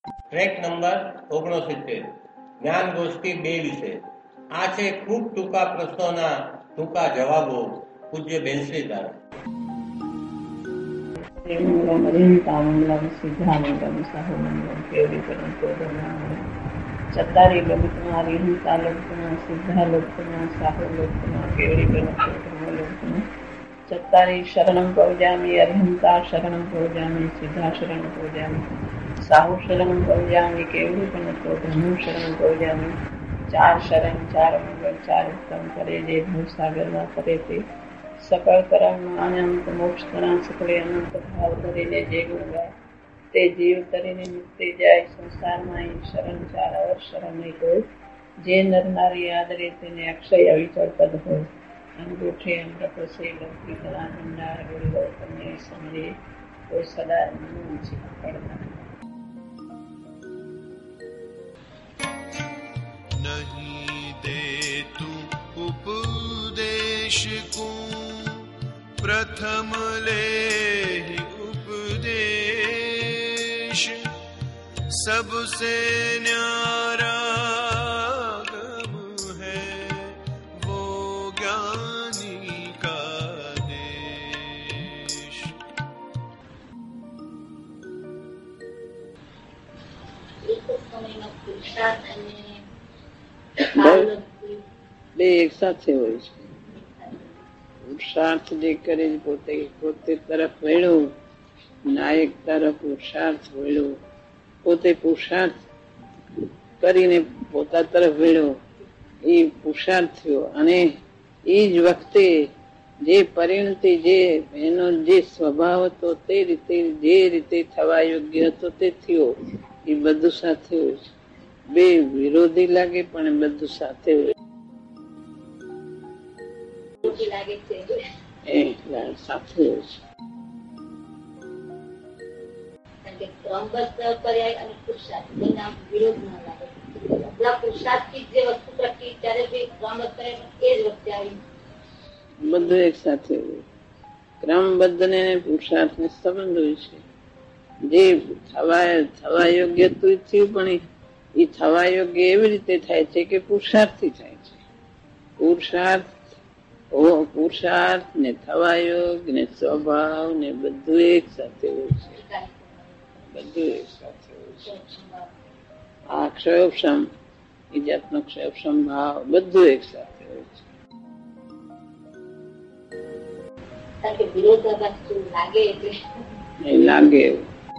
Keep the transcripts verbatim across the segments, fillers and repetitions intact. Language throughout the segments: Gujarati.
ટ્રેક નંબર ઓગણસિત્તેર જ્ઞાન ગોષ્ઠી બે વિશે. આ છે ખૂબ ટૂંકા પ્રશ્નોના ટૂંકા જવાબો. પૂજ્ય બેનશ્રી દ્વારા. ચતારી લોકના રીહિતા લોકના સિદ્ધા લોકના સાહુ લોકના કેવડી લોકના લોકના ચતારી શરણમ પૌજામી અર્હંતા શરણમ પૌજામી સિદ્ધા શરણમ પૌજામી સાહુ શરણમ પૌજામી કેવડી પણ ધનુ શરણમ પૌજામી. ચાર શરણ ચાર મંગળ ચાર ઉત્તમ કરે જે ભવસાગરમાં કરે તે સકળ કર્મ અનંત મોક્ષ કરા સકળે અનંત ભાવ ધરીને જે ગુણ ગાય તે જીવ તરીને મુક્તિ જાય. સંસારમાં શરણ ચાર અવર શરણ નહીં કોઈ જે નર નારી આદરે તેને અક્ષય અવિચળ પદ હોય. અંગૂઠે અમૃતસે લૌકિક ભંડાર બોલો તમને સમજે કોઈ સદા મનું છે પડતા नहीं दे तू उपदेश को प्रथम ले उपदेश सबसे न्यारा गम है वो ज्ञानी का देश. બે એક સાથે હોય છે. પુરુષાર્થ જે કરે પોતે પોતે તરફ વળ્યો, નાયક તરફ પુરુષાર્થ વળ્યો, પોતે પુરુષાર્થ કરીને પોતા તરફ વળ્યો, એ પુરુષાર્થ થયો. અને એ જ વખતે જે પરિણતિ જે એનો જે સ્વભાવ હતો તે રીતે જે રીતે થવા યોગ્ય હતો તે થયો. એ બધું સાથે હોય છે. બે વિરોધી લાગે પણ બધું સાથે હોય સાથે હોય છે. બધું એક સાથે હોય. ક્રમબદ્ધ ને પુરુષાર્થ ને સંબંધ હોય છે. જે થવા થવા યોગ્ય થયું પણ એ થવા યોગ્ય એવી રીતે થાય છે કે પુરુષાર્થથી થાય છે. પુરુષાર્થ પુરુષાર્થ ને થવા યોગ ને સ્વભાવ ને બધું એક સાથે હોય છે. બધું એક સાથે હોય છે. આ ક્ષયોક્ષમ એ જાતનો ક્ષયોક્ષમ ભાવ બધું એક સાથે હોય છે. લાગે એવું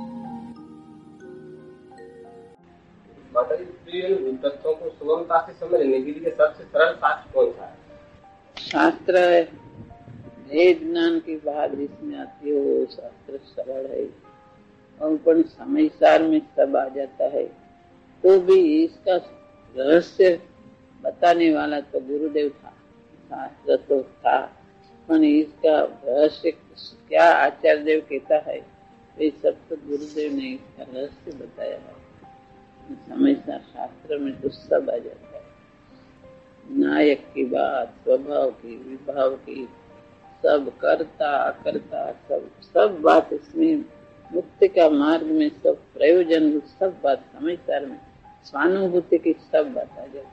तथ्यों को सुगमता से समझने के लिए सबसे सरल शास्त्र कौन सा है? शास्त्र है ज्ञान की बात जिसमें आती है वो शास्त्र सरल है और पण समय सार में सब आ जाता है. तो भी इसका रहस्य बताने वाला तो गुरुदेव था. शास्त्र तो था पर इसका रहस्य क्या आचार्य देव कहता है ये सब तो गुरुदेव ने इसका रहस्य बताया है. हमेशा शास्त्र में तो सब आ जाता है. नायक की बात, स्वभाव की, विभाव की, सब करता करता सब सब बात इसमें मुक्ति का मार्ग में सब प्रयोजन सब बात समझदार में स्वानुभूति की सब बात आ जाती है.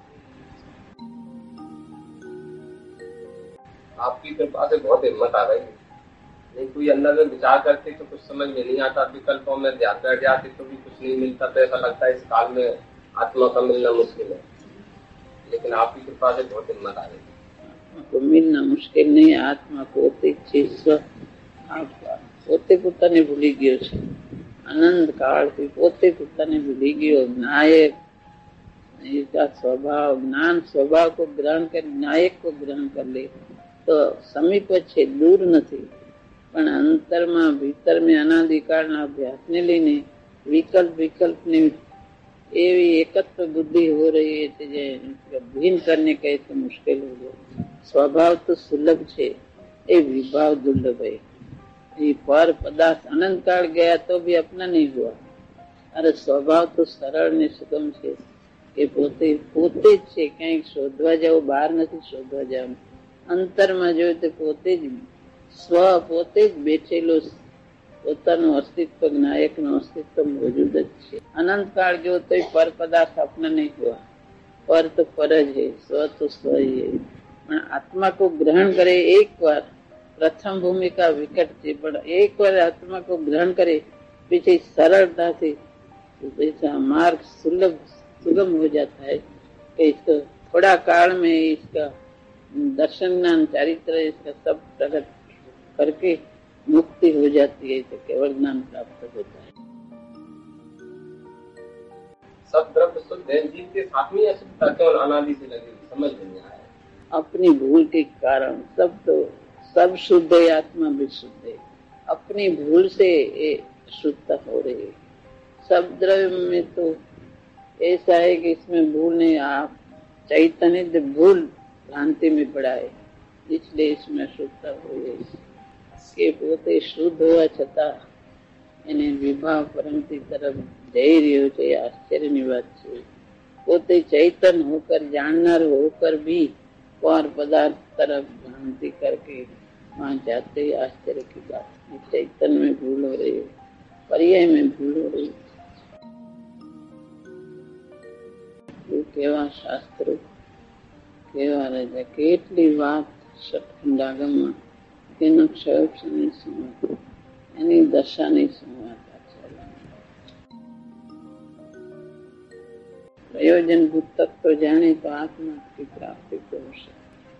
आपकी कृपा से बहुत हिम्मत आ गई. नहीं कोई अंदर में विचार करते तो कुछ समझ में नहीं आता. विकल्पों में ध्यान बैठ जाते तो भी कुछ नहीं मिलता. तो ऐसा लगता है इस काल में आत्मा का मिलना मुश्किल है. लेकिन आपकी कृपा से बहुत हिम्मत आ गई. आत्मा को मिलना मुश्किल नहीं. आत्मा પોતે છે પોતે પોતાને ભૂલી ગયો છે. અનંત કાળથી પોતે પોતાને ભૂલી ગયો. નાયક इसका स्वभाव ज्ञान स्वभाव को ग्रहण कर नायक को ग्रहण कर ले तो समीप છે દૂર નથી. પણ અંતરમાં ભીતરમાં અનાદિકાળના અભ્યાસને લઈને વિકલ્પ વિકલ્પની એવી એકત્ર बुद्धि हो रही है જે ભિન્ન करने कहे तो मुश्किल हो गया. स्वभाव तो सुलभ છે એ विभाव दुर्लभ है. ये पर पदार्थ अनंत काल गया तो भी अपना नहीं हुआ. अरे स्वभाव तो सरल ने सुगम છે કે પોતે પોતે જ છે. કંઈક શોધવા જાવ બહાર નથી શોધવા જવાનું. અંતરમાં જોયું તો પોતે જ સ્વ પોતે જ બેઠેલો પોતાનું અસ્તિત્વ, નાયકનું અસ્તિત્વ મોજૂદ જ છે. અનંતકાળ જો તો પર પદાર્થ अपना नहीं हुआ, पर तो पर है, स्व तो स्व ही है. પણ આત્મા को ग्रहण करे एक बार, प्रथम भूमिका विकट थी, पर एक बार आत्मा को ग्रहण करे पीछे सरलता से ऐसा मार्ग सुलभ सुगम हो जाता है कि इसको थोड़ा काल में इसका दर्शन ज्ञान चारित्र इसका सब प्रकट करके मुक्ति हो जाती है, तो केवल ज्ञान प्राप्त होता है. सब द्रव्य शुद्ध है, जीव के साथ में अशुद्धता केवल अनादि से लगी, समझ नहीं आया. अपनी भूल के कारण सब तो सब शुद्ध है, आत्मा भी शुद्ध है. अपनी भूल से ये शुद्धता हो रही है. सब द्रव्य में तो ऐसा है कि इसमें भूल नहीं, आप चैतन्य भूल भ्रांति में पड़ा है, इसलिए इसमें शुद्धता हो गई. કે પોતે શુદ્ધ હોવા છતાં એને વિભાવ પરમતી તરફ જઈ રહ્યો છે, આશ્ચર્યની વાત છે. પોતે ચૈતન હોकर जाननार होकर भी और पदार्थ तरफ भ्रांति करके वहाँ जाते ही आश्चर्य की बात. चैतन में भूल हो रही है, पर्याय में भूल हो रही है. કેવા શાસ્ત્રો, કેવા રાજા, કેટલી વાત સટખંડાગમમાં તેનો ક્ષયોક્ષ નહીં સંવાદ, એની દશા નહીં સંવાદતા છે. પ્રયોજનભૂત તત્વ જાણે તો આત્મા की प्राप्ति तो हो सकती.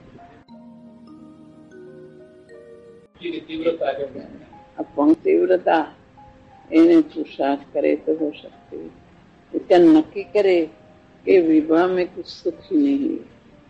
अपन तीव्रता એને पुरुषार्थ करे तो हो सकती है. इसका नक्की करे कि विवाह में कुछ सुख ही नहीं है.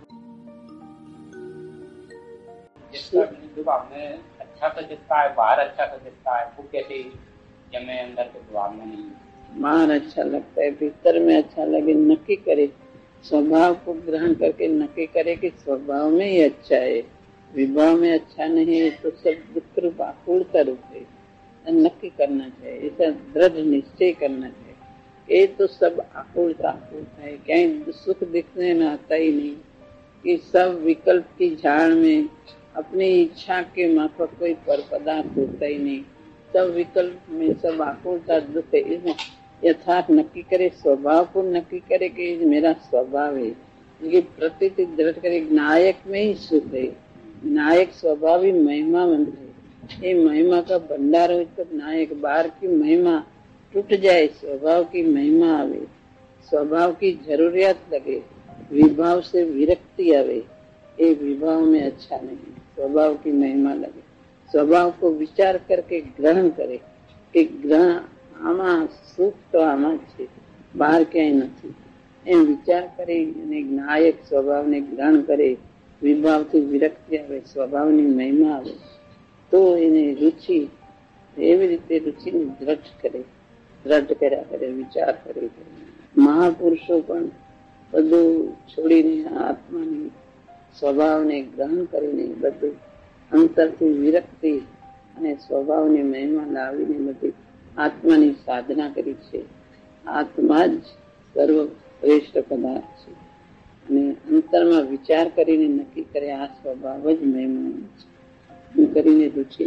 विभाग में अच्छा तो दिखता है, बाहर अच्छा तो दिखता है, वो कैसे जमे अंदर के विभाग में नहीं. बाहर अच्छा लगता है, भीतर में अच्छा लगे. नक्की करे, स्वभाव को ग्रहण करके नक्की करे कि स्वभाव में ही अच्छा है, विभाव में अच्छा नहीं है तो सब दुख रूप आकुलता रूप है. नक्की करना चाहिए, ऐसा दृढ़ निश्चय करना चाहिए. ये तो सब आकुलता आकुलता है, कहीं सुख दिखने में आता ही नहीं. कि सब विकल्प की झाड़ में अपनी इच्छा के माफक कोई पर पदार्थ होता ही नहीं. सब विकल्प में सब आकुलता दुख है. इसमें यथार्थ नक्की करे, स्वभाव को नक्की करे कि मेरा स्वभाव है. ये प्रतीति दृढ़ करे, नायक में ही सुख है. नायक स्वभाव ही महिमा मंत्र है. ये महिमा का भंडार हो तो नायक बाहर की महिमा टूट जाए, स्वभाव की महिमा आवे, स्वभाव की जरूरियात लगे, विभाव से विरक्ति आवे. ये विभाव में अच्छा नहीं, स्वभाव की महिमा लगे. स्वभाव को विचार करके ग्रहण करे कि ग्रहण आमा सुख तो आमा છે, બહાર ક્યાંય નથી. એમ વિચાર કરી અને નાયક સ્વભાવને ગ્રહણ કરે, વિભાવથી વિરક્તિ આવે, સ્વભાવની મહિમા આવે, તો એને રુચિ એવી રીતે રુચિને દ્રઢ કરે, દ્રઢ કર્યા કરે, વિચાર કરે. મહાપુરુષો પણ બધું છોડીને આત્માની સ્વભાવને ગ્રહણ કરીને બધું અંતરથી વિરક્તિ અને સ્વભાવની મહિમા લાવીને બધી આત્માની સાધના કરી છે. આત્મા જ સર્વશ્રેષ્ઠ પદાર્થ છે અને અંતરમાં વિચાર કરીને નક્કી કરે આ સ્વભાવ જ મહિમા છે. એમ કરીને રુચિ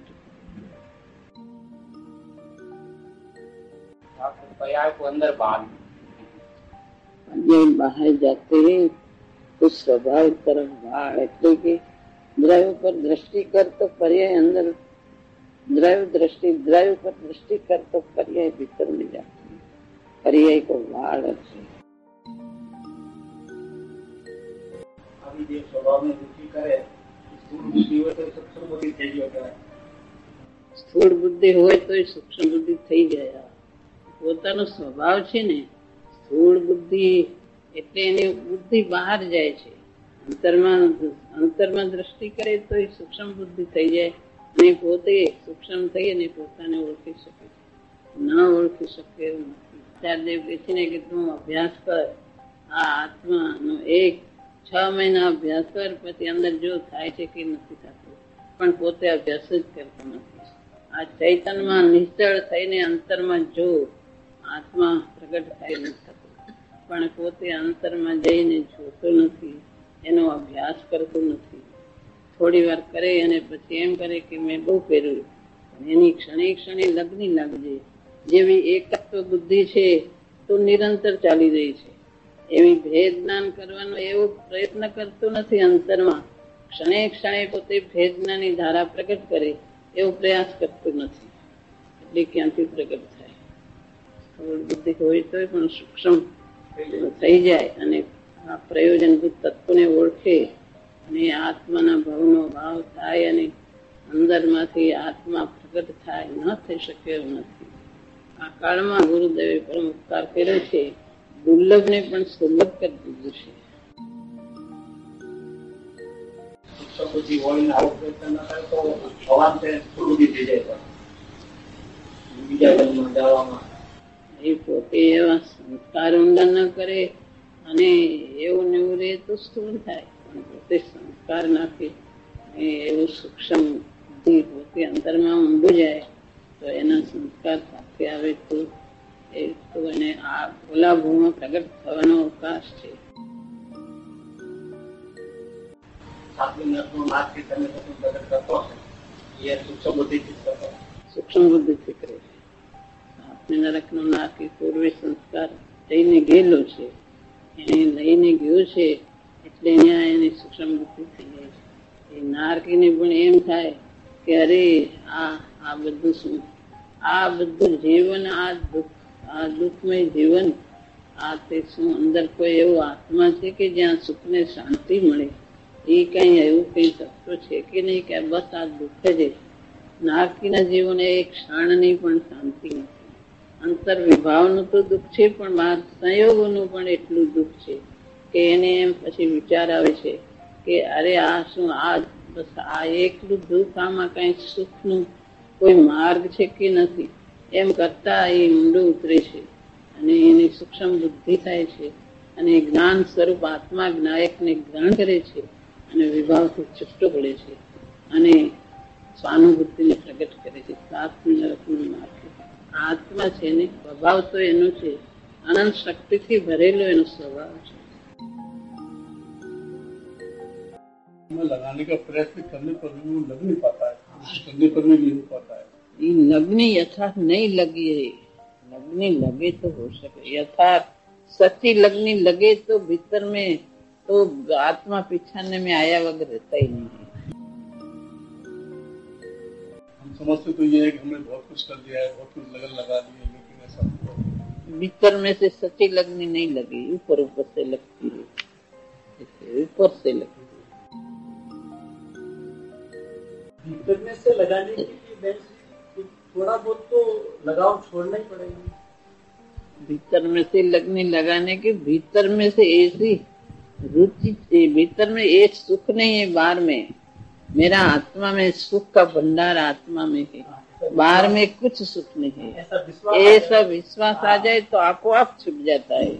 पर्याय को अंदर बाहर બહાર જાતે તો સ્વભાવ તરફ વાળ, એટલે કે દ્રવ્ય પર દ્રષ્ટિ કર તો પર્યાય અંદર, દ્રવ્ય दृष्टि द्रव्य पर दृष्टि कर तो पर्याय भीतर में जाते हैं. पर्याय को वाड़ है. अभी जो स्वभाव में रुचि करे, स्थूल बुद्धि हो तो सूक्ष्म बुद्धि થઈ ગયો કહેવાય. સ્થૂળ બુદ્ધિ હોય તો સૂક્ષ્મ બુદ્ધિ થઈ ગયા. પોતાનો સ્વભાવ છે ને, સ્થૂળ બુદ્ધિ એટલે એની બુદ્ધિ બહાર જાય છે. અંતરમાં અંતરમાં દ્રષ્ટિ કરે તો સૂક્ષ્મ બુદ્ધિ થઈ જાય. ને પોતે સૂક્ષ્મ થઈ અને પોતાને ઓળખી શકે, ન ઓળખી શકે એવું નથી. ચારદેવ કહે છે ને કે તું અભ્યાસ કર, આ આત્માનો એક છ મહિના અભ્યાસ કર, પછી અંદર જો થાય છે કે નથી થતું, પણ પોતે અભ્યાસ જ કરતો નથી. આ ચૈતનમાં નિશ્ચળ થઈને અંતરમાં જો આત્મા પ્રગટ થાય નથી થતું, પણ પોતે અંતરમાં જઈને જોતો નથી, એનો અભ્યાસ કરતો નથી. થોડી વાર કરે અને પછી એમ કરે કે મેં બહુ કર્યું, એની ક્ષણે ક્ષણે લગ્ની લાગજે. જેવી એકત્વ બુદ્ધિ છે તો નિરંતર ચાલી રહી છે, એવી ભેદ જ્ઞાન કરવાનો એવો પ્રયત્ન કરતો નથી. અંતરમાં ક્ષણે ક્ષણે પોતે ભેદ જ્ઞાનની ધારા પ્રગટ કરે એવો પ્રયાસ કરતો નથી. એટલે ક્યાંથી પ્રગટ થાય? સ્થૂળ બુદ્ધિ હોય તો પણ સૂક્ષ્મ થઈ જાય અને આ પ્રયોજનભૂત તત્વને ઓળખે અને આત્માના ભાવનો ભાવ થાય અને અંદરમાંથી આત્મા પ્રગટ થાય. ન થઈ શકે એવું નથી. આ કાળમાં ગુરુદેવે પરમ ઉપકાર કર્યો છે, દુર્લભ ને પણ સુલભ કરી દીધું છે. બુદ્ધિ હોય ને આવો પ્રયત્ન ન થાય તો ભગવાન છે બુદ્ધિ થઈ જાય બીજા જન્મમાં જવામાં. એ પોતે એવા સંસ્કાર ઊંડા ન કરે અને એવું ને એવું રહે તો સ્થૂળ થાય, પણ પોતે સંસ્કાર નાખે એવું સૂક્ષ્મ બુદ્ધિ પોતે અંતરમાં ઊંડું જાય તો એના સંસ્કાર સાથે આવે તો એ તો એને આ ઓલા ભૂમાં પ્રગટ થવાનો અવકાશ છે. સાતમી નરકનો નાશ કે તમે પ્રગટ કરતો હશે એ સૂક્ષ્મ બુદ્ધિથી કરતો. સૂક્ષ્મ બુદ્ધિથી કરે છે. સાતમી નરકનો નાશ એ પૂર્વે સંસ્કાર લઈને ગયેલો છે, એને લઈને ગયો છે એટલે અહીંયા એની સૂક્ષ્મ બુદ્ધિ થઈ જાય છે. એ નારકીને પણ એમ થાય કે અરે આ આ બધું શું, આ બધું જીવન, આ દુઃખ, આ દુઃખમય જીવન, આ તે શું અંદર કોઈ એવો આત્મા છે કે જ્યાં સુખ ને શાંતિ મળે? એ કઈ એવું કઈ તત્વ છે કે નહીં કે બસ આ દુઃખ જ. નારકીના જીવને એક ક્ષણની પણ શાંતિ નથી. અંતર વિભાવનું તો દુઃખ છે, પણ બહાર સંયોગોનું પણ એટલું દુઃખ છે કે એને એમ પછી વિચાર આવે છે કે અરે આ શું, આ બસ આ એકલું દુઃખ, આમાં કઈ સુખનું કોઈ માર્ગ છે કે નથી? એમ કરતા એ ઊંડું ઉતરે છે અને એની સૂક્ષ્મ બુદ્ધિ થાય છે અને જ્ઞાન સ્વરૂપ આત્મા જ્ઞાયકને ગ્રહણ કરે છે અને વિભાવથી છૂટો પડે છે અને સ્વાનુભૂતિને પ્રગટ કરે છે. સાતમી નરકનો માર્ગ આત્મા છે ને, સ્વભાવ તો એનો છે, અનંત શક્તિથી ભરેલો એનો સ્વભાવ છે. लगाने का प्रयत्न करने पर भी वो लग नहीं पाता है, करने पर भी नहीं हो पाता है. लग्नि यथार्थ नहीं लगी है. लग्नि लगे तो हो सके, यथार्थ सच्ची लग्नि लगे तो भीतर में तो आत्मा पिछाने में आया वगैरह रहता ही नहीं है. हम समझते तो ये है कि हमने बहुत कुछ कर दिया है, बहुत कुछ लगन लगा दी है, लेकिन ऐसा भीतर में से सच्ची लग्नि नहीं लगी, ऊपर ऊपर से लगती है, ऊपर से लगती है. भीतर में से लगाने के लिए थोड़ा बहुत तो लगाव छोड़ना ही पड़ेगा. भीतर में से लगने लगाने के भीतर में से ऐसी रुचि, भीतर में एक सुख नहीं है, बाहर में मेरा आत्मा में सुख का भंडार आत्मा में है, बाहर में कुछ सुख नहीं है. ऐसा विश्वास आ जाए तो आपको आप छुप जाता है.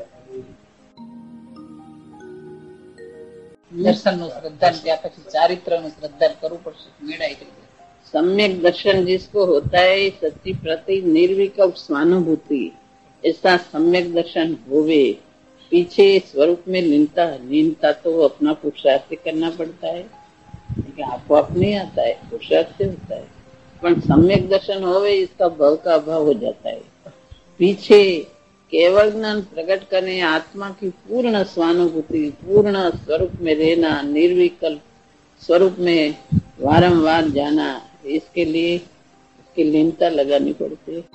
દર્શન નું શ્રદ્ધા ત્યાં પછી ચારિત્ર નું શ્રદ્ધા કરવું પડશે, મેળાઈ ગઈ. सम्यक दर्शन जिसको होता है सच्ची प्रति निर्विकल्प स्वानुभूति, ऐसा सम्यक दर्शन होवे. पीछे स्वरूप में लीनता लीनता तो अपना पुरुषार्थ करना पड़ता है, लेकिन आपको आप नहीं आता है, पुरुषार्थ से होता है. पर सम्यक दर्शन होवे इसका भव का अभाव हो जाता है. पीछे केवल ज्ञान प्रकट करने आत्मा की पूर्ण स्वानुभूति, पूर्ण स्वरूप में रहना, निर्विकल्प स्वरूप में वारंवार जाना, इसके लिए इसकी लीनता लगानी पड़ती है.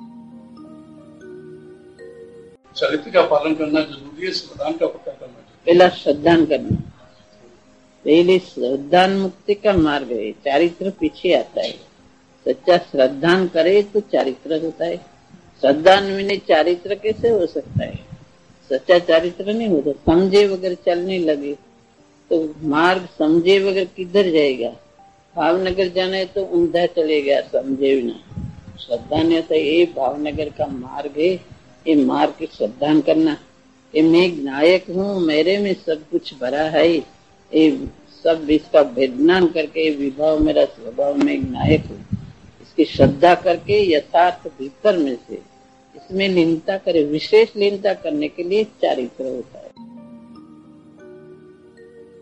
चरित्र का पालन करना जरूरी है, श्रद्धान का पक्का करना चाहिए. पहला श्रद्धान करना, पहले श्रद्धान मुक्ति का मार्ग है, चारित्र पीछे आता है. सच्चा श्रद्धान करे तो चारित्र होता है. श्रद्धान बिना चारित्र कैसे हो सकता है? सच्चा चारित्र नहीं होता. समझे वगैरह चलने लगे तो मार्ग समझे वगैरह किधर जाएगा? भावनगर जाना है तो ऊंधा चलेगा समझे बिना. श्रद्धा ने तो ये भावनगर का मार्ग है, ये मार्ग की श्रद्धान करना. ये मैं नायक हूँ, मेरे में सब कुछ भरा है, ये सब इसका भेदनान करके विभाव मेरा स्वभाव में नायक हूँ, इसकी श्रद्धा करके यथार्थ भीतर में से इसमें लीनता करे. विशेष लीनता करने के लिए चारित्र होता है.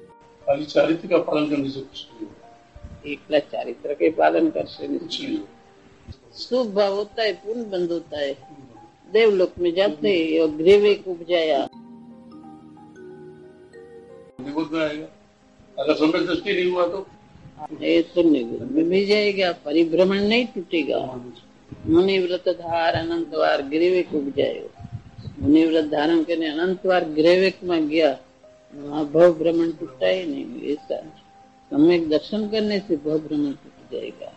खाली चारित्र का पालन करने से कुछ नहीं होगा. एकला चारित्र के पालन करશે कुछ नहीं होगा. शुभ भाव होता है, पूर्ण बंद होता है, देवलोक में जाते हैं और ग्रेवे को उपजाया निगुण आएगा। अगर सम्यक दृष्टि नहीं हुआ तो ये तो निगुण में भी जाएगा, परिभ्रमण नहीं टूटेगा। मुनि व्रत धार अनंतवार ग्रेवेक उपजायो, मुनि व्रत धारण करने अनंतवार ग्रेवेक में गया, वहाँ भव भ्रमण टूटा ही नहीं। ऐसा सम्यक दर्शन करने से भव भ्रमण टूट जाएगा।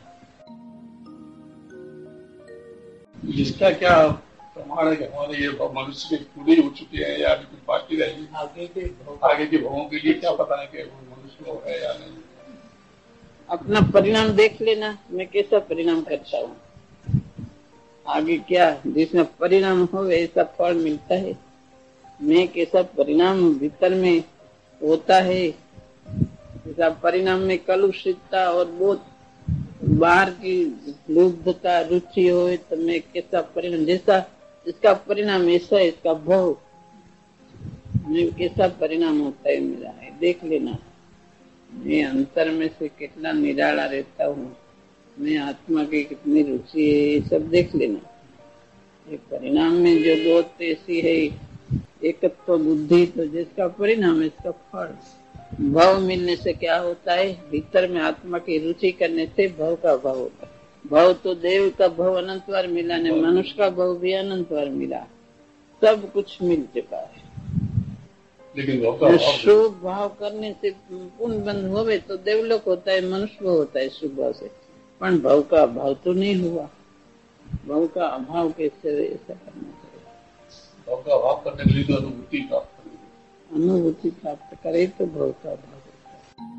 जिसका क्या प्रमाण है कि हमारे ये मनुष्य के पूरी हो चुके हैं या अभी कुछ बाकी रहेगी? आगे के आगे के भवों के लिए क्या पता है कि वो मनुष्य हो है या नहीं? अपना परिणाम देख लेना, मैं कैसा परिणाम करता हूँ, आगे क्या जिसमें परिणाम हो ऐसा फल मिलता है। मैं कैसा परिणाम भीतर में होता है, ऐसा परिणाम में कलुषितता और बहुत बाहर की लुब्धता रुचि हो तो मैं कैसा परिणाम, जैसा इसका परिणाम ऐसा इसका भाव मैं कैसा परिणाम होता है मेरा है देख लेना। मैं अंतर में से कितना निराला रहता हूँ, मैं आत्मा की कितनी रुचि है, ये सब देख लेना। ये परिणाम में जो बहुत ऐसी है एकत्व तो बुद्धि, तो जिसका परिणाम इसका फल। भाव मिलने से क्या होता है, भीतर में आत्मा की रुचि करने से भव का भाव होता है। भाव तो देव का भाव अनंतवार मिला ने मनुष्य का भाव भी अनंतवार मिला, सब कुछ मिल चुका है। लेकिन शुभ भाव करने से पुण्य बंद होवे तो देवलोक होता है, मनुष्य होता है शुभ भाव से, पर भाव का अभाव तो नहीं हुआ। भाव का अभाव कैसे ऐसा करना चाहिए? भाव का अभाव करने के लिए तो अनुभूति प्राप्त करें, अनुभूति प्राप्त करे तो भाव का अभाव होता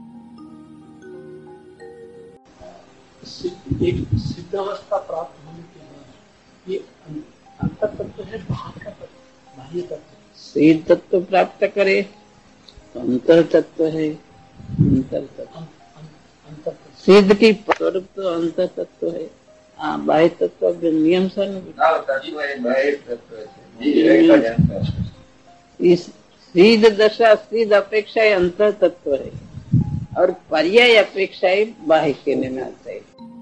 है। एक सिद्धावस्था प्राप्त होने के बाद ये अंतर तत्व है, बाहर का तत्व, बाह्य तत्व। सिद्ध तत्व प्राप्त करे तो अंतर तत्व है, अंतर तत्व सिद्ध की स्वरूप तो अंतर तत्व है। हाँ, बाह्य तत्व नियम इस सिद्ध दशा सिद्ध अपेक्षा अंतर तत्व है और पर्याय अपेक्षा बाह्य कहने में आता है।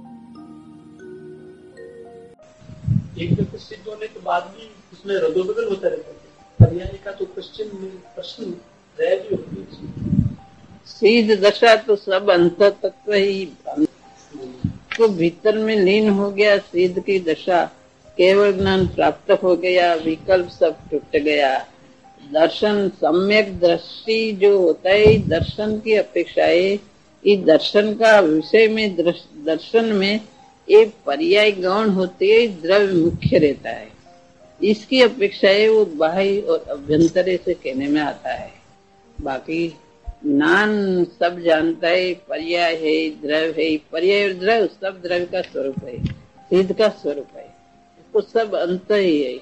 एक दफे सिद्ध होने के बाद भी उसमें रदोबदल होता रहता है, पर्याय का तो क्वेश्चन प्रश्न रह भी होती। सिद्ध दशा तो सब अंतर तत्व ही तो भीतर में लीन हो गया। सिद्ध की दशा केवल ज्ञान प्राप्त हो गया, विकल्प सब टूट गया। दर्शन सम्यक दृष्टि जो होता है दर्शन की अपेक्षा है, इस दर्शन का विषय में दर्शन में एक पर्याय गौण होती है, द्रव्य मुख्य रहता है। इसकी अपेक्षा है वो बाह्य और अभ्यंतरे से कहने में आता है। बाकी ज्ञान सब जानता है, पर्याय है, द्रव्य है, पर्याय और द्रव्य सब द्रव्य का स्वरूप है, सिद्ध का स्वरूप है, इसको सब अंत ही है।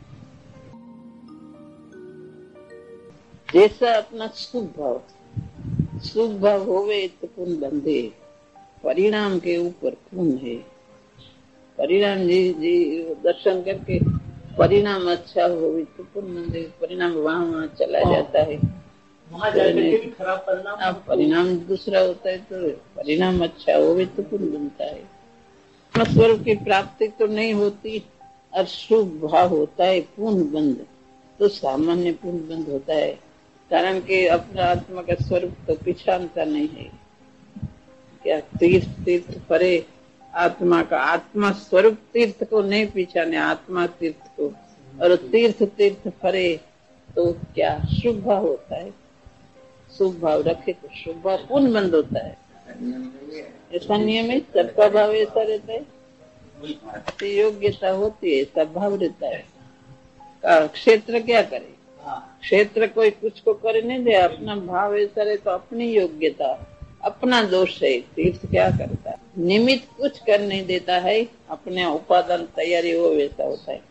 जैसा अपना शुभ भाव शुभ भाव होवे तो पुण्य बंधे, परिणाम के ऊपर पुण्य है। परिणाम जी जी दर्शन करके परिणाम अच्छा होवे तो पुण्य बंधे, परिणाम वहाँ वहाँ चला जाता है, वहाँ जाकर के भी खराब परिणाम। अब परिणाम दूसरा होता है तो परिणाम अच्छा होवे तो पुण्य बनता है। स्वरूप की प्राप्ति तो नहीं होती और शुभ भाव होता है पुण्य बंध, तो सामान्य पुण्य बंध होता है, कारण कि अपना आत्मा का स्वरूप तो पिछानता नहीं है। क्या तीर्थ तीर्थ परे आत्मा का, आत्मा स्वरूप तीर्थ को नहीं पिछाने, आत्मा तीर्थ को, और तीर्थ तीर्थ परे तो क्या शुभ भाव होता है। शुभ भाव रखे तो शुभ भाव पुण्य बंद होता है, ऐसा नियम है। सबका भाव ऐसा रहता है, योग्यता होती है, सब भाव रहता है। क्षेत्र क्या करे, क्षेत्र कोई कुछ को करे नहीं दे, अपना भाव ऐसा रहे तो अपनी योग्यता अपना दोष है। तीर्थ क्या करता है, निमित्त कुछ कर नहीं देता है, अपने उपादान तैयारी हो वैसा होता है।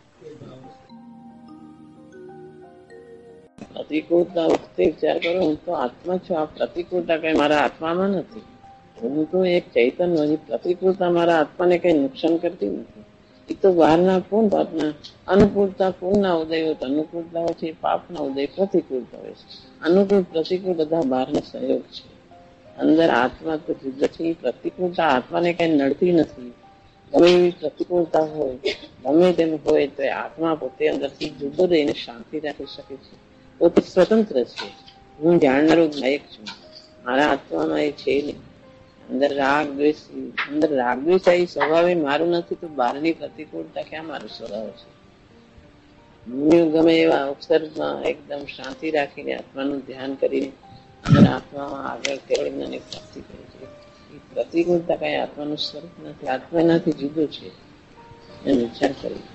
प्रतिकूलता उठते विचार करो, હું તો આત્મા છું, આ પ્રતિકૂળતા કઈ મારા આત્મામાં નથી। હું તો એક ચૈતન્ય, પ્રતિકૂળતા મારા આત્માને કઈ નુકસાન કરતી નથી। એ તો બહારના પૂર્ણ પાપના અનુકૂળતા પૂર્ણના ઉદય હોય તો અનુકૂળતા હોય છે, પાપના ઉદય પ્રતિકૂળતા હોય છે। અનુકૂળ પ્રતિકૂળ બધા બહારના સહયોગ છે, અંદર આત્મા તો જુદા છે। પ્રતિકૂળતા આત્માને કઈ નડતી નથી, ગમે એવી પ્રતિકૂળતા હોય, ગમે તેમ હોય, તો આત્મા પોતે અંદરથી જુદો રહીને શાંતિ રાખી શકે છે. પોતે સ્વતંત્ર છે. હું જાણનારો નાયક છું, મારા આત્મામાં એ છે નહીં. અંદર રાગ દ્વેષ અંદર રાગ દ્વેષ એ સ્વભાવ મારું નથી, તો બહારની પ્રતિકૂળતા ક્યાં મારો સ્વભાવ છે? હું ગમે એવા અવસરમાં એકદમ શાંતિ રાખીને આત્માનું ધ્યાન કરીને અંદર આત્મામાં આગળ કેવળ જ્ઞાનની પ્રાપ્તિ કરે છે. એ પ્રતિકૂળતા કઈ આત્માનું સ્વરૂપ નથી, આત્મા એનાથી જુદો છે એમ વિચાર કરી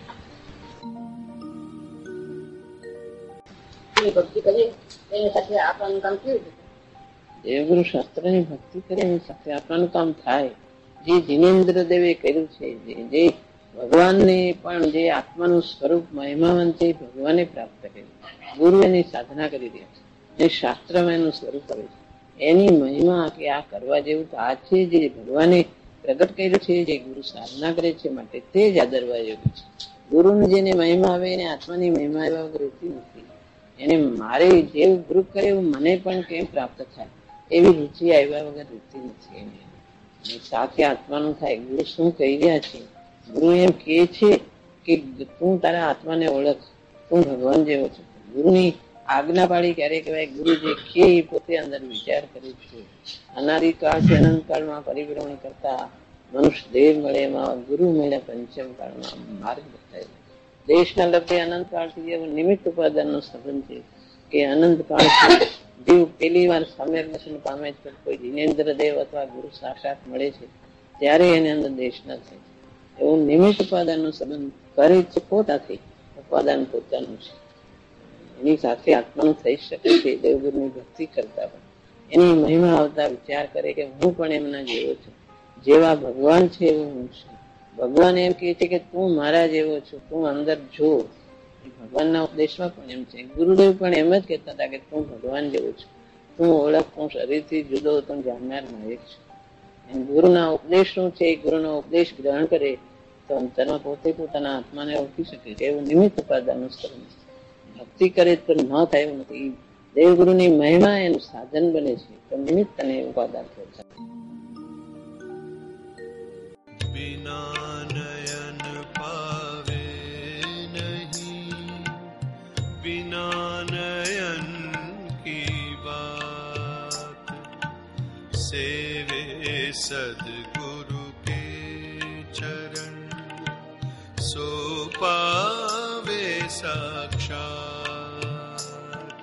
ભક્તિ કરીએ એની સાથે આપવાનું કામ કેવી રીતે? દેવગુરુ શાસ્ત્રની ભક્તિ કરે એની સાથે આપવાનું કામ થાય. જે જીનેન્દ્ર દેવે કર્યું છે, જે ભગવાનને પણ જે આત્માનું સ્વરૂપ મહિમાવંત છે ભગવાને પ્રાપ્ત કર્યું. ગુરુ એની સાધના કરી રહ્યા છે, એ શાસ્ત્રમાં એનું સ્વરૂપ આવે છે. એની મહિમા કે આ કરવા જેવું તો આ છે જે ભગવાને પ્રગટ કર્યું છે, જે ગુરુ સાધના કરે છે માટે તે જ આદરવા યોગ્ય છે. ગુરુને જેને મહિમા આવે એને આત્માની મહિમા આવ્યા વગર રહેતી નથી. એને મારે જેવું ગુરુ કરે એવું મને પણ કેમ પ્રાપ્ત થાય એવી રુચિ આવ્યા વગર રહેતી નથી. એને સાથે આત્માનું થાય. ગુરુ શું કહી રહ્યા છે? ગુરુ એમ કે છે કે તું તારા આત્માને ઓળખ, તું ભગવાન જેવો છે. ગુરુની આજ્ઞા પાડી ક્યારે કહેવાય? ગુરુ જે કે એ પોતે અંદર વિચાર કરે છે. અનાદિકાળ છે, અનંત કાળમાં પરિભ્રમણ કરતા મનુષ્ય દેહ મળે એમાં ગુરુ મળ્યા પંચમ કાળમાં માર્ગ બતાવ્યો. દેશના લબ્ધે અનંત કાળથી એવો નિમિત્ત ઉપાદાનનો સંબંધ છે કે અનંત કાળથી જીવ પેલી વાર સમ્યક દર્શન પામે છે. કોઈ જીનેન્દ્ર દેવ અથવા ગુરુ સાક્ષાત મળે છે ત્યારે એને અંદર દેશના થાય છે. એવું નિમિત્ત ઉપાદાનનો સંબંધ કરે છે પોતાથી. ઉપાદાન પોતાનું છે, એની સાથે આત્માનું થઈ શકે છે. દેવગુરુની ભક્તિ કરતા પણ એની મહિમા આવતા વિચાર કરે કે હું પણ એમના જેવો છું, જેવા ભગવાન છે એવું હું છું. ભગવાન એમ કે છે કે તું મારા જેવો છું, તું અંદર જો. ભગવાનના ઉપદેશમાં પણ એમ છે. ગુરુદેવ પણ એમ જ કહેતા હતા કે તું ભગવાન જેવો છું, તું ઓળખ, તું શરીરથી જુદો, તું જાણનાર નાયક છું. ગુરુના ઉપદેશ શું છે? ગુરુનો ઉપદેશ ગ્રહણ કરે તો અંતરમાં પોતે પોતાના આત્માને ઓળખી શકે છે. એવું નિમિત્ત ઉપાદાનનું સ્વરૂપ. ભક્તિ કરે તો ન થાય એવું નથી. દેવગુરુની મહિમા એનું સાધન બને છે, તો નિમિત્ત અને ઉપાદાન થાય. बिना नयन पावे नहीं, बिना नयन की बात, सेवे सद्गुरु के चरण, सो पावे साक्षात।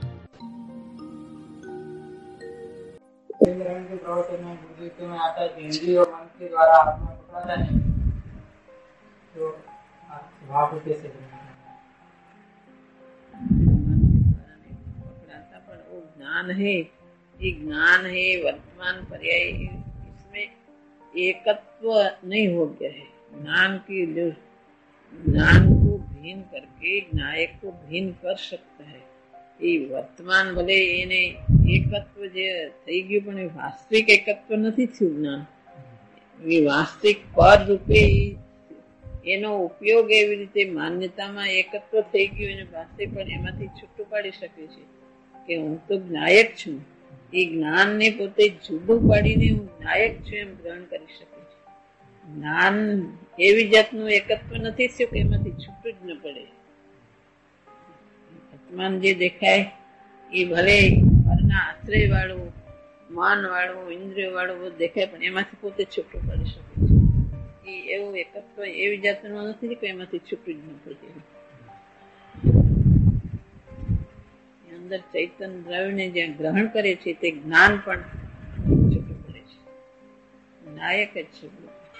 प्रवचन में गुरुजी में आता है इंद्रियों मन के द्वारा आत्मा पकड़ाता है, तो भाव को कैसे पकड़ाता? पर वो ज्ञान है, ये ज्ञान है वर्तमान पर्याय, इसमें एकत्व नहीं हो गया है। ज्ञान की जो ज्ञान को भीन करके नायक को भीन कर सकता है। ये वर्तमान भले એને એકત્વ જે થઈ ગયું પણ એ વાસ્તવિક એકત્વ નથી થયું. જ્ઞાન એ વાસ્તવિક પર રૂપે એનો ઉપયોગ એવી રીતે માન્યતામાં એકત્વ થઈ ગયું અને વાસ્તવિક પણ એમાંથી છૂટું પાડી શકે છે કે હું તો નાયક છું. એ જ્ઞાનને પોતે જુદું પાડીને હું નાયક છું એમ ગ્રહણ કરી શકે છે. જ્ઞાન એવી જાતનું એકત્વ નથી થયું કે એમાંથી છૂટું જ ન પડે. વર્તમાન જે દેખાય એ ભલે ઘરના આશ્રય વાળું, માન વાળું, ઇન્દ્રિય વાળું બધું દેખાય પણ એમાંથી પોતે છૂટું પડી શકે છે. એ એવું એકત્વ એવી જાતનું નથી કે એમાંથી છૂટું જ ન પડે. અંદર ચૈતન્ય દ્રવ્યને જ્યાં ગ્રહણ કરે છે તે જ્ઞાન પણ છૂટું પડે છે. નાયક જ છે.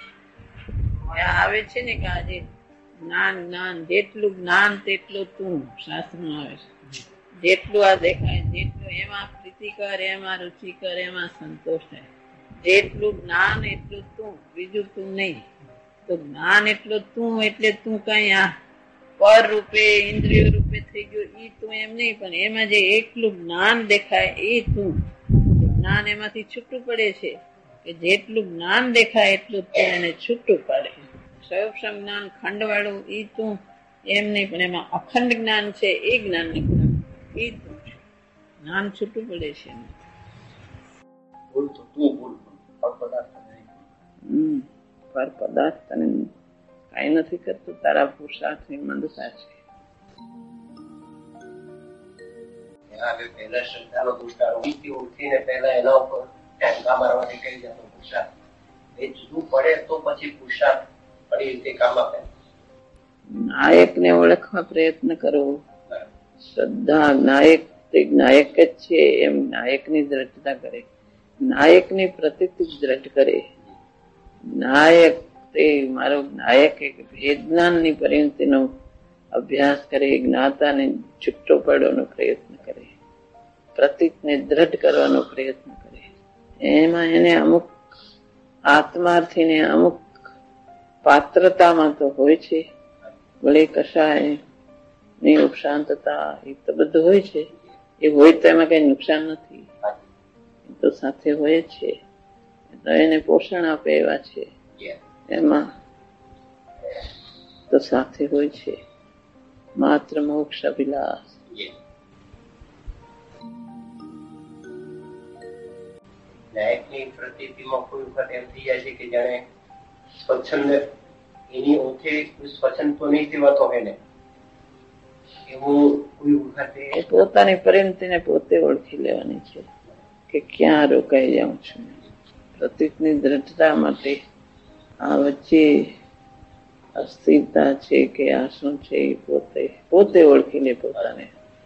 આવે છે ને કે આજે જ્ઞાન જ્ઞાન જેટલું જ્ઞાન તેટલું તું, શાસ્ત્રમાં આવે છે. જેટલું આ દેખાય જેટલું એમાં પ્રીતિ કર, એમાં રુચિ કર, એમાં સંતોષ થાય. જેટલું જ્ઞાન એટલું તું, બીજું તું નહીં. તો જ્ઞાન એટલું તું એટલે તું કઈ આ પર રૂપે ઇન્દ્રિય રૂપે થઈ ગયું એ તું એમ નહીં, પણ એમાં જે એકલું જ્ઞાન દેખાય એ તું. જ્ઞાન એમાંથી છૂટું પડે છે કે જેટલું જ્ઞાન દેખાય એટલું તું એને છૂટું પડે. સૌક્ષમ જ્ઞાન ખંડ વાળું એ તું એમ નહીં, પણ એમાં અખંડ જ્ઞાન છે એ જ્ઞાન નહીં, એ તું જ્ઞાન છૂટું પડે છે. વ્યાપાર પદાર્થ તને કઈ નથી કરતું, તારા પુરુષાર્થની મંદતા છે. પહેલા શ્રદ્ધાનો પુરસ્કાર ઉઠીને પહેલા એના ઉપર કામ મારવાની કઈ જતો પુરુષાર્થ એ જુદું પડે તો પછી પુરુષાર્થ પડી રીતે કામ આપે. નાયક ને ઓળખવા પ્રયત્ન કરો. શ્રદ્ધા નાયક તે નાયક જ છે એમ નાયક ની દ્રઢતા કરે, નાયક ની પ્રતીતિ દ્રઢ કરે. નાયક તે મારો નાયક વેદનાન ની પરિણતિ નો અભ્યાસ કરે, જ્ઞાતા ને છૂટો પાડવાનો પ્રયત્ન કરે, પ્રતીક ને દ્રઢ કરવાનો પ્રયત્ન કરે. એમાં એને અમુક આત્માર્થી ને અમુક પાત્રતામાં તો હોય છે, વળે કશાય ની ઉપશાંતતા એ તો બધું હોય છે. એ હોય તો એમાં કઈ નુકસાન નથી, એ તો સાથે હોય જ છે. તો એને પોષણ આપે એવા છે, એમાં તો સાથે હોય છે. માત્ર મોક્ષ અભિલાષ. નાયકની પ્રતીતિમાં કોઈ વખત એમ થઈ જાય છે કે જાણે સ્વચ્છંદ એની ઓછે સ્વચ્છંદ તો નહીં સેવાતો હોય ને એવું કોઈ વખતે પોતાની પરિણતિને પોતે ઓળખી લેવાની છે કે ક્યાં રોકાઈ જાઉં છું. પ્રતીકની દ્રઢતા માટે આ વચ્ચે અસ્થિરતા છે કે આ શું છે એ પોતે પોતે ઓળખી લે પોતાને.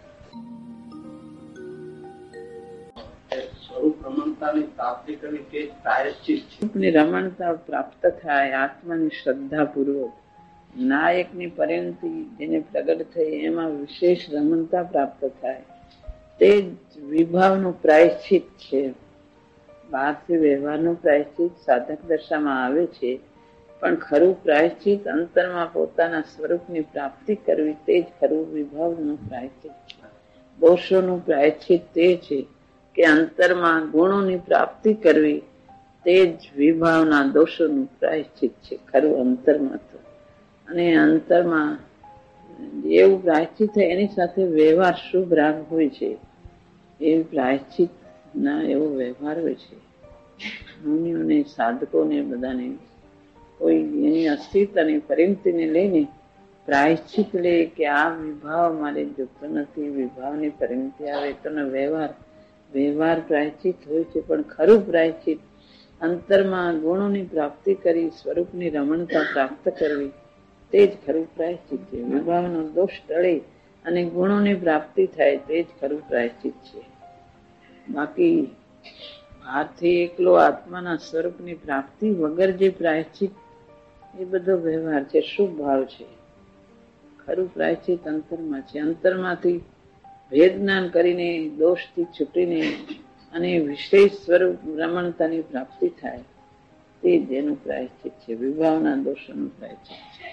સ્વરૂપ રમણતાની પ્રાપ્તિ કરવી તે પ્રાયશ્ચિત છે. સ્વરૂપની રમણતા પ્રાપ્ત થાય આત્માની શ્રદ્ધા પૂર્વક. નાયકની પરિણતિ જેને પ્રગટ થઈ એમાં વિશેષ રમણતા પ્રાપ્ત થાય તે જ વિભાવનું પ્રાયશ્ચિત છે. બહારથી વ્યવહારનું પ્રાયશ્ચિત સાધક દશામાં આવે છે, પણ ખરું પ્રાયશ્ચિત અંતરમાં પોતાના સ્વરૂપની પ્રાપ્તિ કરવી તે જ ખરું વિભાવનું પ્રાયશ્ચિત છે. દોષોનું પ્રાયશ્ચિત તે છે કે અંતરમાં ગુણોની પ્રાપ્તિ કરવી તે જ વિભાવના દોષોનું પ્રાયશ્ચિત છે ખરું અંતરમાં. તો અને અંતરમાં એવું પ્રાયશ્ચિત થાય એની સાથે વ્યવહાર શુભ રાગ હોય છે, એવી પ્રાયશ્ચિત ના એવો વ્યવહાર હોય છે. મુનિઓને સાધકોને બધાને કોઈ એની અસ્થિરતાની પરિણતિને લઈને પ્રાયશ્ચિત લે કે આ વિભાવ મારે જોતો નથી, વિભાવની પરિણતિ આવે તો વ્યવહાર વ્યવહાર પ્રાયશ્ચિત હોય છે. પણ ખરું પ્રાયશ્ચિત અંતરમાં ગુણોની પ્રાપ્તિ કરી સ્વરૂપની રમણતા પ્રાપ્ત કરવી તે જ ખરું પ્રાયશ્ચિત છે. વિભાવનો દોષ ટળે અને ગુણોની પ્રાપ્તિ થાય તે જ ખરું પ્રાયશ્ચિત છે. બાકી બહારથી એકલો આત્માના સ્વરૂપની પ્રાપ્તિ વગર જે પ્રાયશ્ચિત એ બધો વ્યવહાર છે, શુભ ભાવ છે. ખરું પ્રાયશ્ચિત અંતરમાં છે. અંતરમાંથી ભેદ જ્ઞાન કરીને દોષથી છૂટીને અને વિશેષ સ્વરૂપ રમણતાની પ્રાપ્તિ થાય તે જેનું પ્રાયશ્ચિત છે, વિભાવના દોષોનું પ્રાયશ્ચિત છે.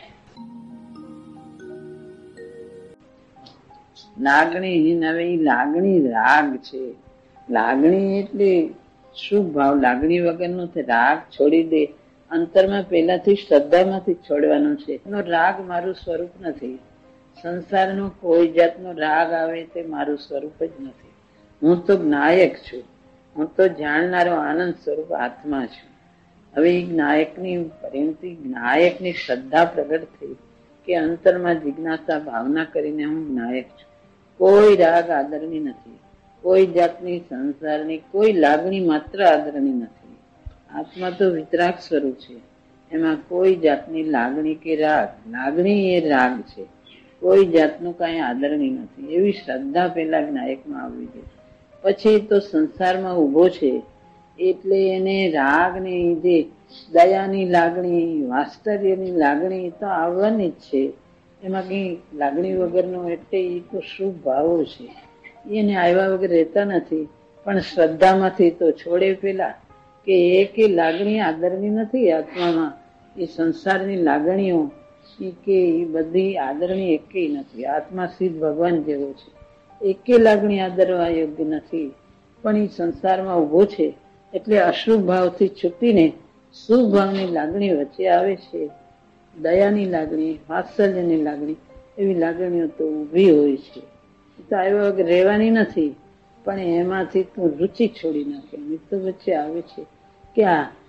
લાગણી નવી લાગણી રાગ છે. લાગણી એટલે શુભ ભાવ. લાગણી વગરનો રાગ છોડી દે. અંતરમાં પહેલાથી શ્રદ્ધામાંથી છોડવાનો છે. એનો રાગ મારું સ્વરૂપ નથી. સંસારનો કોઈ જાતનો રાગ આવે તે મારું સ્વરૂપ જ નથી. હું તો નાયક છું, હું તો જાણનારો આનંદ સ્વરૂપ આત્મા છું. હવે નાયકની પરિણતિ નાયકની શ્રદ્ધા પ્રગટ થઈ કે અંતરમાં જિજ્ઞાસા ભાવના કરીને હું નાયક છું. કોઈ રાગ આદરણી નથી, કોઈ જાતની સંસારની કોઈ લાગણી માત્ર આદરણી નથી. આત્મા તો વિતરાગ સ્વરૂપ છે, એમાં કોઈ જાતની લાગણી કે રાગ, લાગણી એ રાગ છે, કોઈ જાતનું કઈ આદરણી નથી. એવી શ્રદ્ધા પેલા નાયકમાં આવવી જોઈએ. પછી તો સંસારમાં ઉભો છે એટલે એને રાગ ને જે દયાની લાગણી, વાસ્તર્યની લાગણી તો આવવાની જ છે. એમાં કઈ લાગણી વગરનો એટલે એ તો શુભ ભાવો છે, એને આવ્યા વગર રહેતા નથી. પણ શ્રદ્ધામાંથી તો છોડે પેલા કે એક લાગણી આદરણી નથી આત્મામાં. એ સંસારની લાગણીઓ કે એ બધી આદરણી એકેય નથી. આત્મા સિદ્ધ ભગવાન જેવો છે, એકે લાગણી આદરવા યોગ્ય નથી. પણ એ સંસારમાં ઉભો છે એટલે અશુભ ભાવથી છૂટીને શુભ ભાવની લાગણી વચ્ચે આવે છે. દયાની લાગણી, વાત્સલ્યની લાગણી, એવી લાગણીઓ તો ઉભી હોય છે. તો આવ્યા વગર રહેવાની નથી. પણ એમાંથી તું રુચિ છોડી નાખે. મિત્ર વચ્ચે આવે છે કે આ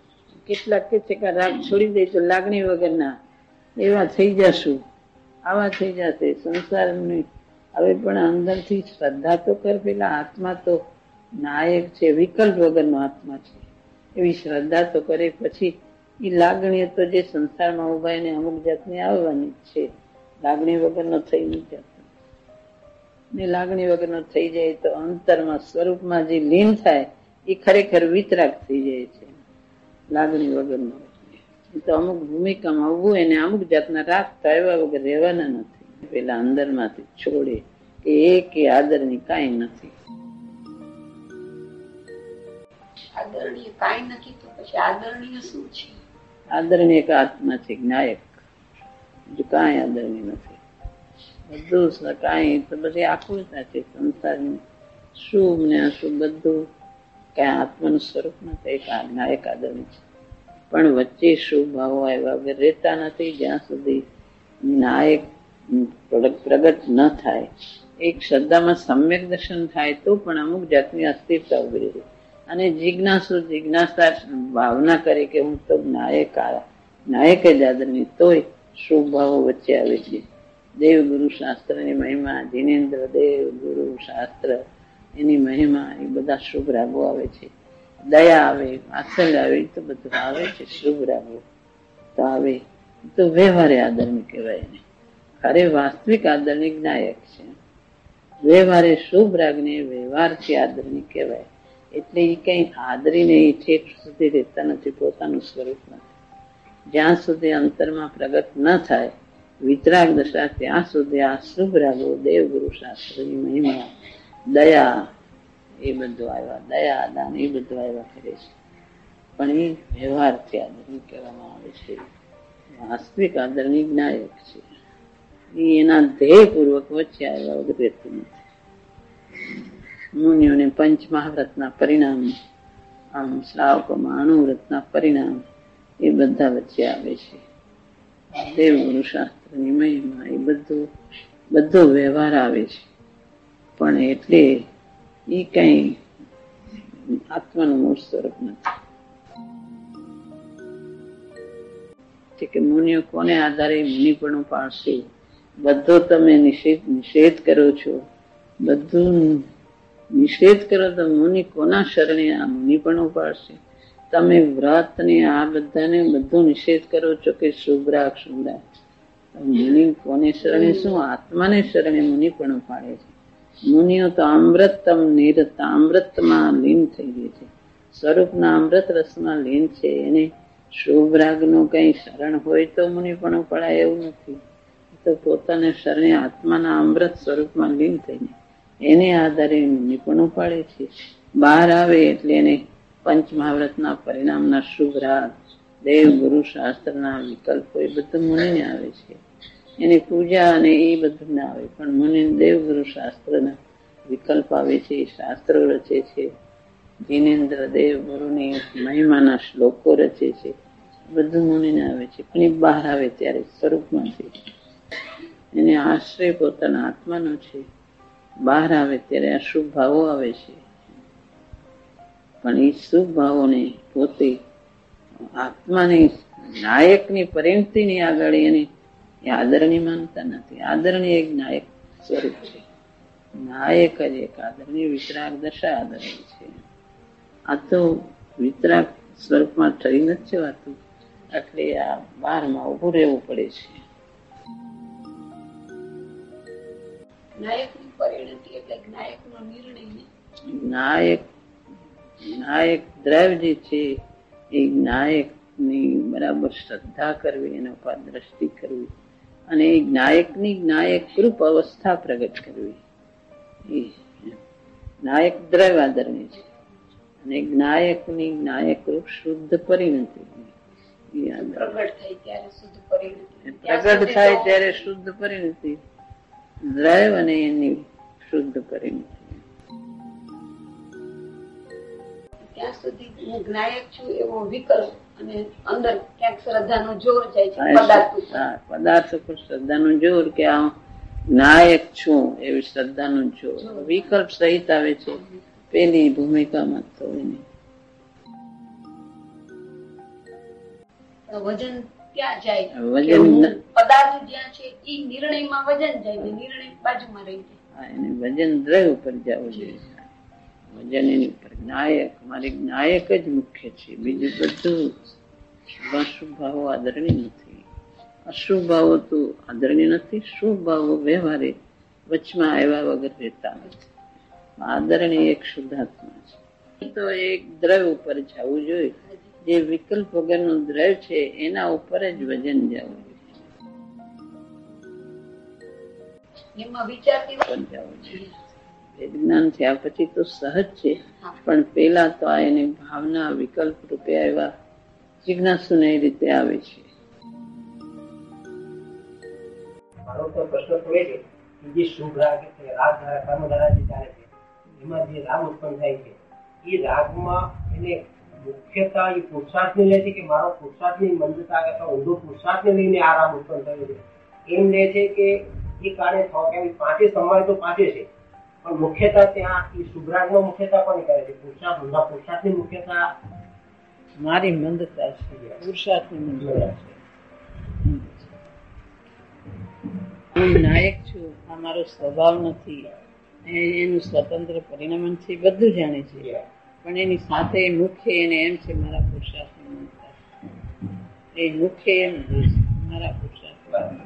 કેટલાક કે છે કે રાગ છોડી દે તો લાગણી વગરના એવા થઈ જશું, આવા થઈ જશે સંસારની. હવે પણ અંદરથી શ્રદ્ધા તો કર, પેલા આત્મા તો નાયક છે, વિકલ્પ વગરનો આત્મા છે, એવી શ્રદ્ધા તો કરે. પછી એ લાગણીઓ તો જે સંસારમાં ઉભા એને અમુક જાતની આવવાની છે, લાગણી વગરનો થઈ નહીં જતો. ને લાગણી વગરનો થઈ જાય તો અંતરમાં સ્વરૂપમાં જે લીન થાય એ ખરેખર વિતરાગ થઈ જાય છે. લાગણી વગરનો એ તો અમુક ભૂમિકામાં ઉભું એને અમુક જાતના રાગ આવ્યા વગર રહેવાના નથી. પેલા અંદરમાંથી છોડે કે એ કે આદરની કાંઈ નથી. આદરણીય કાંઈ નથી તો પછી આદરણીય શું છે? આદરણીય એક આત્મા છે, નાયક. બીજું કાંઈ આદરણીય નથી. બધું કાંઈ તો પછી આકૃતા છે સંસારની, શુભ ને અશુભ બધું કઈ આત્માનું સ્વરૂપ નથી. એક નાયક આદરણી છે, પણ વચ્ચે શુભ ભાવો આવ્યા વગર રહેતા નથી. જ્યાં સુધી નાયક પ્રગટ ન થાય, એક શ્રદ્ધામાં સમ્યક દર્શન થાય તો પણ અમુક જાતની અસ્થિરતા ઉભી રહે. અને જિજ્ઞાસુ જિજ્ઞાસા ભાવના કરે કે હું તો નાયક નાયક જ આદરણી, તોય શુભ ભાવો વચ્ચે આવે છે. દેવ ગુરુ શાસ્ત્રની મહિમા, જીનેન્દ્ર દેવ ગુરુ શાસ્ત્ર એની મહિમા, એ બધા શુભ રાગો આવે છે. દયા આવે, વાત્સલ્ય આવે, તો બધું આવે છે. શુભ રાગો તો આવે તો વ્યવહારે આદરણી કહેવાય એને. ખરે વાસ્તવિક આદરણી નાયક છે. વ્યવહારે શુભ રાગને વ્યવહારથી આદરણી કહેવાય. એટલે એ કઈ આદરીને એ ઠેઠ સુધી રહેતા નથી, પોતાનું સ્વરૂપ નથી. જ્યાં સુધી અંતરમાં પ્રગટ ન થાય વિતરાગ દશા, ત્યાં સુધી આ શુભ રાગો, દેવગુરુ શાસ્ત્રની મહિમા, દયા એ બધું આવ્યા, દયા દાન એ બધું આવ્યા કરે છે. પણ એ વ્યવહારથી આદરણી કહેવામાં આવે છે. વાસ્તવિક આદરણી નાયક છે. એ એના ધ્યેયપૂર્વક વચ્ચે આવ્યા વગર રહેતું નથી. મુનિઓને પંચ મહાવ્રતના પરિણામ, આમ શ્રાવકોમાં અણુવ્રતના પરિણામ, એ બધા વચ્ચે આવે છે. દેવગુરુ શાસ્ત્રની મહિમા એ બધું બધો વ્યવહાર આવે છે. પણ એટલે એ કઈ આત્માનું મૂળ સ્વરૂપ નથી. કે મુનિઓ કોને આધારે મુનિપણું પાડશે? બધો તમે નિષેધ નિષેધ કરો છો, બધું નિષેધ કરો તો મુનિ કોના શરણે આ મુનિપણું પાડશે? તમે વ્રત ને આ બધાને બધું નિષેધ કરો છો કે શુભરાગ શુભરાગ, મુનિ કોને શરણે? શું આત્માને શરણે મુનિપણું પાડે છે. મુનિઓ તો અમૃતમ નિરત, અમૃતમાં લીન થઈ ગઈ છે, સ્વરૂપના અમૃત રસમાં લીન છે. એને શુભ રાગનું કઈ શરણ હોય તો મુનિપણું પડાય એવું નથી. તો પોતાના શરણે આત્માના અમૃત સ્વરૂપમાં લીન થઈને એને આધારે મુનિપણું પાડે છે. બહાર આવે એટલે એને પંચ મહાવ્રતના પરિણામના શુભ રાગ, દેવ ગુરુ શાસ્ત્રના વિકલ્પો એ બધું મુનિને આવે છે. એની પૂજા અને એ બધું ના આવે, પણ મુનિ દેવ ગુરુ શાસ્ત્રના વિકલ્પ આવે છે, શાસ્ત્રો રચે છે. જીનેન્દ્ર દેવ ગુરુની મહિમાના શ્લોકો રચે છે. બધું મુનિને આવે છે. પણ એ બહાર આવે ત્યારે સ્વરૂપમાંથી એને આશ્રય પોતાના આત્માનો છે. બહાર આવે ત્યારે આ શુભ ભાવો આવે છે. પણ એ શુભ ભાવોને પોતે આત્માની નાયકની પરિણતિની આગળ એને આદરણી માનતા નથી. આદરણી એક નાયક સ્વરૂપ છે. નાયક જ એક આદરણી, વિતરાગ દશા આદરણી છે. આ તો વિતરાગ સ્વરૂપમાં થઈ નથી જવાતું, એટલે આ બહારમાં ઉભું રહેવું પડે છે. નાયકની પરિણતિ એટલે નાયકનો નિર્ણય. નાયક નાયક દ્રવ્ય જે છે એ નાયકની બરાબર શ્રદ્ધા કરવી, એના ઉપર દ્રષ્ટિ કરવી, અને એ નાયકની નાયક રૂપ અવસ્થા પ્રગટ કરવી. એ નાયક દ્રવ્ય આદરણી છે. અને નાયકની નાયક રૂપ શુદ્ધ પરિણતિ. પ્રગટ થાય ત્યારે શુદ્ધ પરિણતિ, પ્રગટ થાય ત્યારે શુદ્ધ પરિણતિ, દ્રવ્ય અને એની શુદ્ધ પરિણતિ. ત્યાં સુધી હું નાયક છું એવો વિકલ્પ, અને અંદર ક્યાંક શ્રદ્ધાનો જોર જાય છે પદાર્થ પદાર્થ ઉપર શ્રદ્ધાનું જોર, કે આ નાયક છું એવી શ્રદ્ધાનું જોર વિકલ્પ સહિત આવે છે. પેલી ભૂમિકામાં તો એને પણ વજન ક્યાં જાય? વજન કે હું ન- પદાર્થ જ્યાં છે એ નિર્ણયમાં વજન જાય ને નિર્ણય બાજુમાં રહી જાય. હા, એને વજન દ્રવ્ય ઉપર જવું જોઈએ. વજન એની ઉપર નાયક, મારી નાયક જ મુખ્ય છે. બીજું બધું શુભાશુભ ભાવો આદરણીય નથી. અશુભ ભાવો તો આદરણીય નથી. શુભ ભાવો વ્યવહારે વચમાં આવ્યા વગર રહેતા નથી. આદરણીય એક શુદ્ધાત્મા છે. તો એક દ્રવ્ય ઉપર જવું જોઈએ. જે વિકલ્પ વગરનું દ્રવ્ય છે એના ઉપર જ વજન જવું જોઈએ. એમાં વિચારતી ઉપર જવું જોઈએ. વિજ્ઞાન થયા પછી તો સહજ છે, પણ પેલા તો આ એની ભાવના વિકલ્પ રૂપે આવ્યા જિજ્ઞાસુને એ રીતે આવે છે. મારો તો પ્રશ્ન તો એ છે કે જે શુભ રાગ છે, રાગ ધારા કર્મ ધારા જે ચાલે છે, એમાં જે રાગ ઉત્પન્ન થાય છે એ રાગમાં એને મુખ્યતા એ પુરુષાર્થને લે છે કે મારો પુરુષાર્થની મંદતા કરતા ઊંધો પુરુષાર્થને લઈને આ રાગ ઉત્પન્ન થયો છે એમ લે છે કે એ કારણે થવા કે પાંચે સંભાળે તો પાંચે છે, પણ મુખ્યતા ત્યાં એ શુભરાગમાં મુખ્યતા કોની કરે છે? પુરુષાર્થ, ઊંધા પુરુષાર્થની મુખ્યતા મારી મંદતા છે, પુરુષાર્થની મંદતા છે. હું નાયક છું, આ મારો સ્વભાવ નથી, એ- એનું સ્વતંત્ર પરિણામ છે, બધું જાણે છે, પણ એની સાથે મુખ્ય એને એમ છે મારા પુરુષાર્થની મંદતા છે. એ મુખ્ય એમ છે મારા પુરુષાર્થ,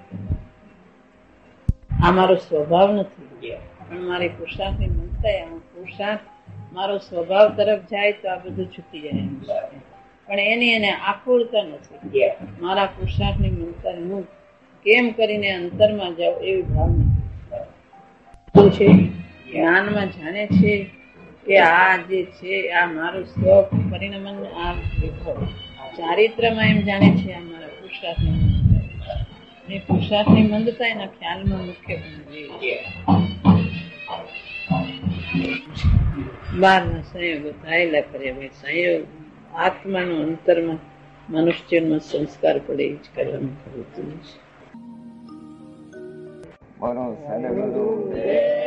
આ મારો સ્વભાવ નથી, પણ મારી પુરુષાર્થની મંદતા, આ પુરુષાર્થ મારો સ્વભાવ તરફ જાય તો આ બધું છૂટી જાય એમ છે. પણ એની એને આકુળતા નથી. મારા પુરુષાર્થની મંદતા હું કેમ કરીને અંતરમાં જાઉં એવી ભાવ નથી છે. જ્ઞાનમાં જાણે છે કે આ જે છે આ મારું સ્વ પરિણામ, આ વિભવ ચારિત્રમાં એમ જાણે છે આ મારા પુરુષાર્થની મંદતા. એ પુરુષાર્થની મંદતા એના ખ્યાલમાં મુખ્ય બની છે. બહારના સંયોગો થયેલા કરે, ભાઈ સંયોગ આત્માનો અંતરમાં મનુષ્યનો સંસ્કાર પડે એ જ કરવાનું ખરું છે. બોલો સદગુરુ